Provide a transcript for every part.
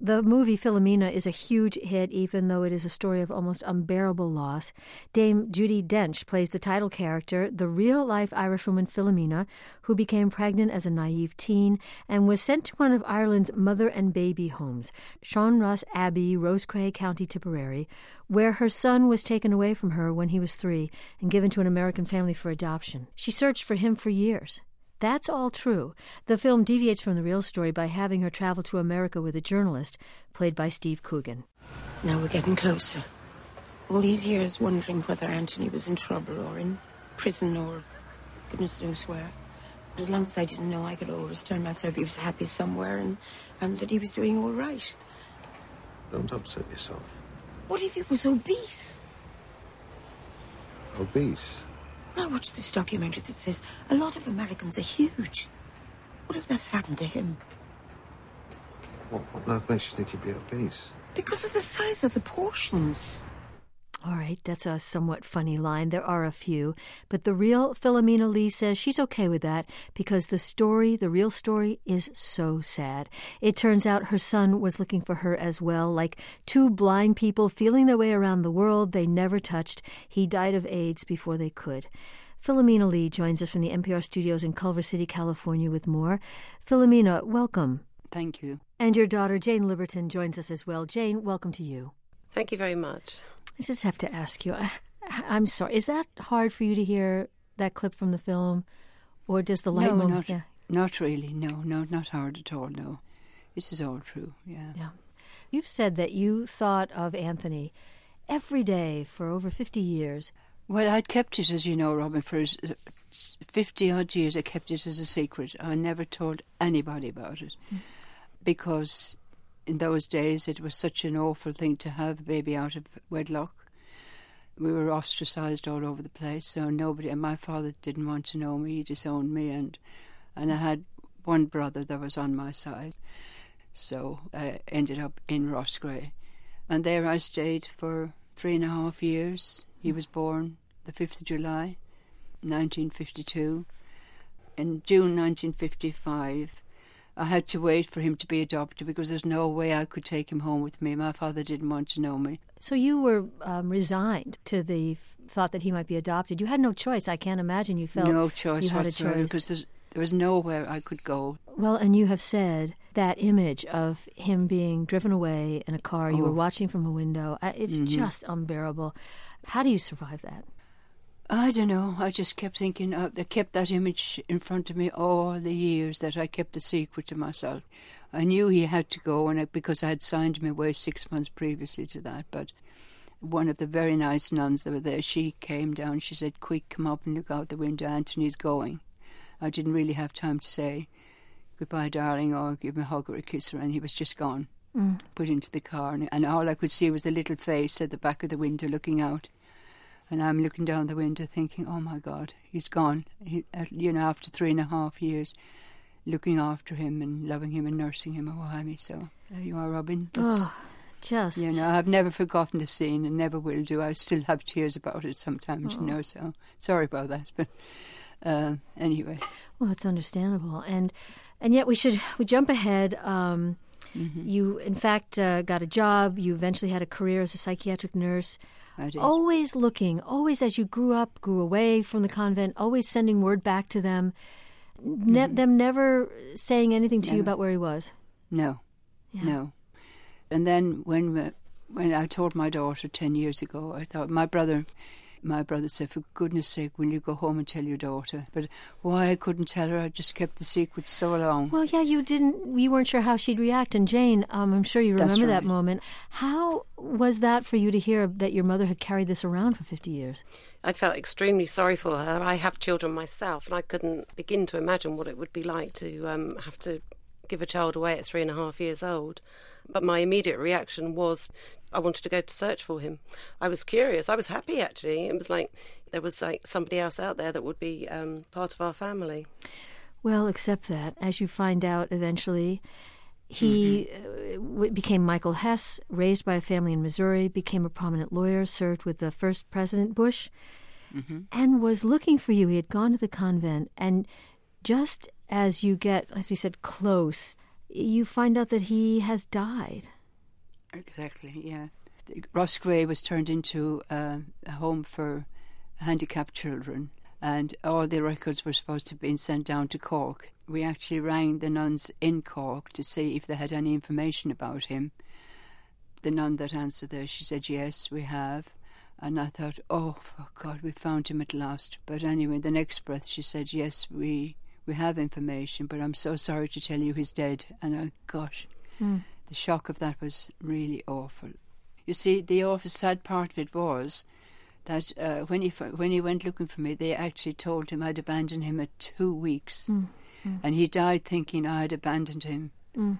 The movie Philomena is a huge hit, even though it is a story of almost unbearable loss. Dame Judi Dench plays the title character, the real-life Irishwoman Philomena, who became pregnant as a naive teen and was sent to one of Ireland's mother and baby homes, Sean Ross Abbey, Roscrea, County Tipperary, where her son was taken away from her when he was 3 and given to an American family for adoption. She searched for him for years. That's all true. The film deviates from the real story by having her travel to America with a journalist, played by Steve Coogan. Now we're getting closer. All these years wondering whether Anthony was in trouble or in prison or goodness knows where. But as long as I didn't know, I could always tell myself he was happy somewhere and that he was doing all right. Don't upset yourself. What if he was obese? Obese? I watched this documentary that says a lot of Americans are huge. What if that happened to him? What on earth makes you think he'd be obese? Because of the size of the portions. All right, that's a somewhat funny line. There are a few. But the real Philomena Lee says she's okay with that because the real story, is so sad. It turns out her son was looking for her as well. Like 2 blind people feeling their way around the world they never touched. He died of AIDS before they could. Philomena Lee joins us from the NPR studios in Culver City, California with more. Philomena, welcome. Thank you. And your daughter, Jane Liberton, joins us as well. Jane, welcome to you. Thank you very much. I just have to ask you, I'm sorry, is that hard for you to hear that clip from the film? Or does the light moment... Not really, no, not hard at all, no. This is all true, yeah. You've said that you thought of Anthony every day for over 50 years. Well, I'd kept it, as you know, Robin, for 50-odd years. I kept it as a secret. I never told anybody about it because in those days it was such an awful thing to have a baby out of wedlock. We were ostracised all over the place, so nobody, and my father didn't want to know me. He disowned me, and I had one brother that was on my side. So I ended up in Roscrea. And there I stayed for 3.5 years. He was born the 5th of July, 1952. In June 1955, I had to wait for him to be adopted because there's no way I could take him home with me. My father didn't want to know me. So you were resigned to the thought that he might be adopted. You had no choice. I can't imagine you felt no choice you had whatsoever a choice. because there was nowhere I could go. Well, and you have said that image of him being driven away in a car, you were watching from a window. It's just unbearable. How do you survive that? I don't know. I just kept thinking, I kept that image in front of me all the years that I kept the secret to myself. I knew he had to go because I had signed him away 6 months previously to that. But one of the very nice nuns that were there, she came down. She said, quick, come up and look out the window. Anthony's going. I didn't really have time to say goodbye, darling, or give him a hug or a kiss, and he was just gone, put into the car. And all I could see was the little face at the back of the window looking out. And I'm looking down the window thinking, oh, my God, he's gone. After 3.5 years, looking after him and loving him and nursing him. Oh, so there you are, Robin. I've never forgotten the scene and never will do. I still have tears about it sometimes, so sorry about that. But anyway. Well, it's understandable. And yet we jump ahead. You, in fact, got a job. You eventually had a career as a psychiatric nurse. I did. Always looking, always as you grew away from the convent, always sending word back to them, them never saying anything to you about where he was. No, no. And then when I told my daughter 10 years ago, I thought my brother said, for goodness sake, will you go home and tell your daughter? But why I couldn't tell her, I just kept the secret so long. Well, yeah, you weren't sure how she'd react. And Jane, I'm sure you remember that moment. How was that for you to hear that your mother had carried this around for 50 years? I felt extremely sorry for her. I have children myself, and I couldn't begin to imagine what it would be like to have to give a child away at 3.5 years old. But my immediate reaction was I wanted to go to search for him. I was curious. I was happy, actually. It was like there was somebody else out there that would be part of our family. Well, except that, as you find out eventually, he became Michael Hess, raised by a family in Missouri, became a prominent lawyer, served with the first President Bush, and was looking for you. He had gone to the convent, and just as you get, as we said, close, you find out that he has died. Exactly, yeah. Ross Gray was turned into a home for handicapped children, and all the records were supposed to have been sent down to Cork. We actually rang the nuns in Cork to see if they had any information about him. The nun that answered there, she said, yes, we have. And I thought, oh, for God, we found him at last. But anyway, the next breath she said, yes, we have information, but I'm so sorry to tell you he's dead. And gosh, the shock of that was really awful. You see, the awful sad part of it was that when he went looking for me, they actually told him I'd abandoned him at 2 weeks. And he died thinking I had abandoned him.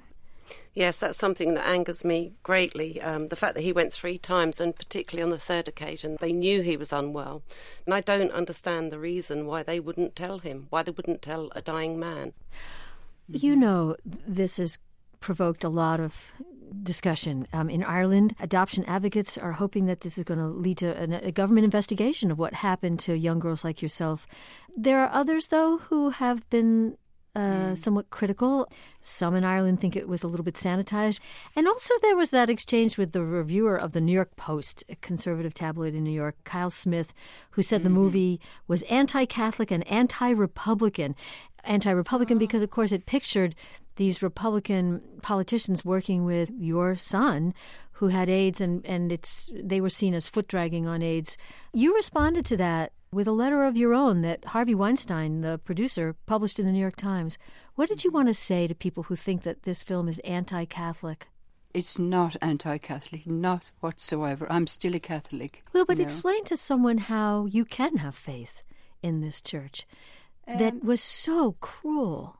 Yes, that's something that angers me greatly. The fact that he went 3 times, and particularly on the third occasion, they knew he was unwell. And I don't understand the reason why they wouldn't tell him, why they wouldn't tell a dying man. You know, this has provoked a lot of discussion. In Ireland, adoption advocates are hoping that this is going to lead to a government investigation of what happened to young girls like yourself. There are others, though, who have been somewhat critical. Some in Ireland think it was a little bit sanitized. And also there was that exchange with the reviewer of the New York Post, a conservative tabloid in New York, Kyle Smith, who said the movie was anti-Catholic and anti-Republican. Anti-Republican because, of course, it pictured these Republican politicians working with your son who had AIDS, and they were seen as foot-dragging on AIDS. You responded to that with a letter of your own that Harvey Weinstein, the producer, published in the New York Times. What did you want to say to people who think that this film is anti-Catholic? It's not anti-Catholic, not whatsoever. I'm still a Catholic. Well, but explain to someone how you can have faith in this church that was so cruel.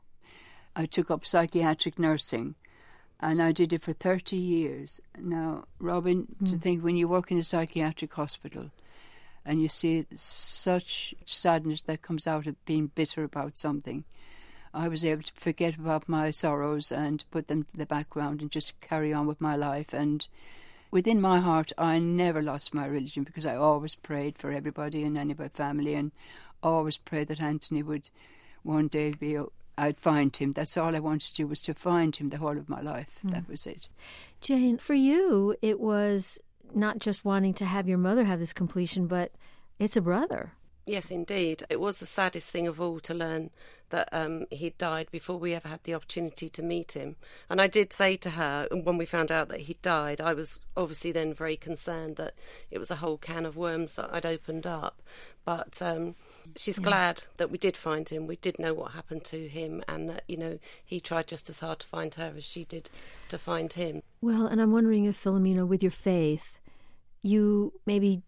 I took up psychiatric nursing, and I did it for 30 years. Now, Robin, to think when you work in a psychiatric hospital and you see such sadness that comes out of being bitter about something, I was able to forget about my sorrows and put them to the background and just carry on with my life. And within my heart, I never lost my religion because I always prayed for everybody and any of my family, and always prayed that Anthony would one day I'd find him. That's all I wanted to do, was to find him the whole of my life. That was it. Jane, for you, it was not just wanting to have your mother have this completion, but it's a brother. Yes, indeed. It was the saddest thing of all to learn that he'd died before we ever had the opportunity to meet him. And I did say to her, when we found out that he'd died, I was obviously then very concerned that it was a whole can of worms that I'd opened up. But she's glad that we did find him. We did know what happened to him, and that, he tried just as hard to find her as she did to find him. Well, and I'm wondering if, Philomena, with your faith, you maybe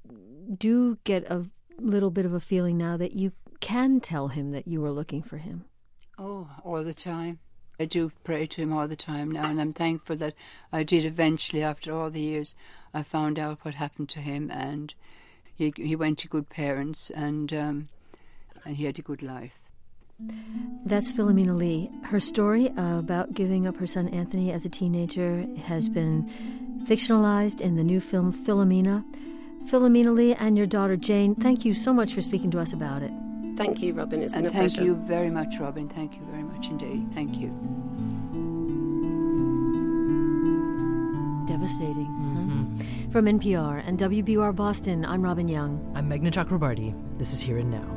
do get a little bit of a feeling now that you can tell him that you were looking for him. Oh, all the time. I do pray to him all the time now, and I'm thankful that I did eventually, after all the years, I found out what happened to him, and he went to good parents, and he had a good life. That's Philomena Lee. Her story about giving up her son Anthony as a teenager has been fictionalized in the new film Philomena. Philomena Lee and your daughter Jane, thank you so much for speaking to us about it. Thank you, Robin. It's been a pleasure. Thank you very much, Robin. Thank you very much indeed. Thank you. Devastating. Mm-hmm. From NPR and WBUR Boston, I'm Robin Young. I'm Meghna Chakrabarti. This is Here and Now.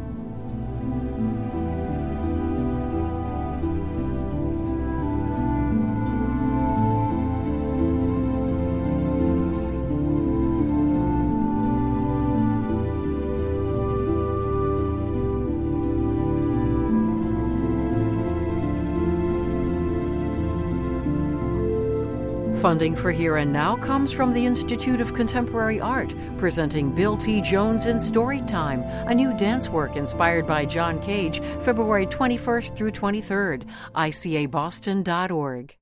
Funding for Here and Now comes from the Institute of Contemporary Art, presenting Bill T. Jones in Storytime, a new dance work inspired by John Cage, February 21st through 23rd, icaboston.org.